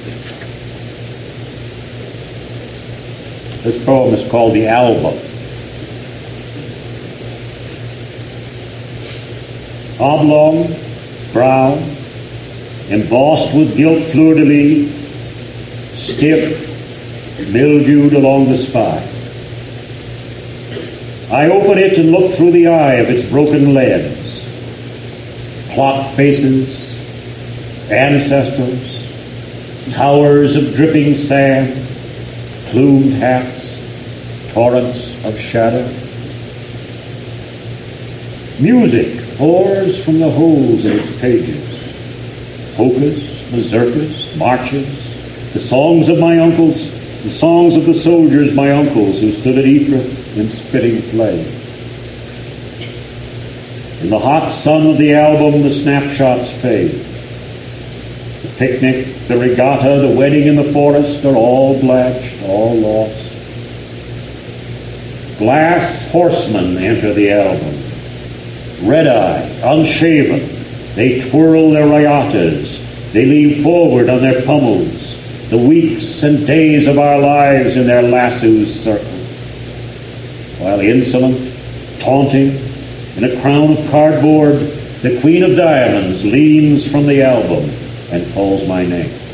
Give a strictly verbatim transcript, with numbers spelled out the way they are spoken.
This poem is called The Album. Oblong, brown, embossed with gilt fleur-de-lis, stiff, mildewed along the spine. I open it and look through the eye of its broken lens. Clock faces, ancestors, towers of dripping sand, plumed hats, torrents of shadow. Music pours from the holes in its pages. Polkas, mazurkas, marches, the songs of my uncles, the songs of the soldiers, my uncles, who stood at Ypres in spitting flame. In the hot sun of the album, the snapshots fade. The picnic, the regatta, the wedding in the forest are all blanched, all lost. Glass horsemen enter the album. Red-eyed, unshaven, they twirl their rayatas. They lean forward on their pummels. The weeks and days of our lives in their lassos circle. While insolent, taunting, in a crown of cardboard, the Queen of Diamonds leans from the album and calls my name.